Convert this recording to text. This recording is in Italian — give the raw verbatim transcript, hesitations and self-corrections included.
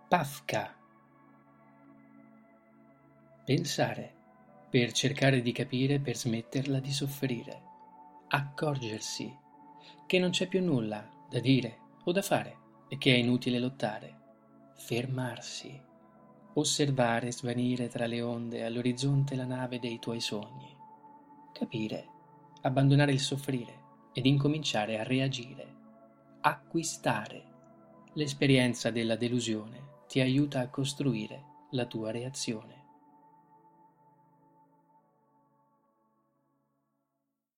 Pafka. Pensare, per cercare di capire, per smetterla di soffrire. Accorgersi che non c'è più nulla da dire o da fare e che è inutile lottare. Fermarsi, osservare svanire tra le onde all'orizzonte la nave dei tuoi sogni. Capire, abbandonare il soffrire ed incominciare a reagire. Acquistare. L'esperienza della delusione ti aiuta a costruire la tua reazione.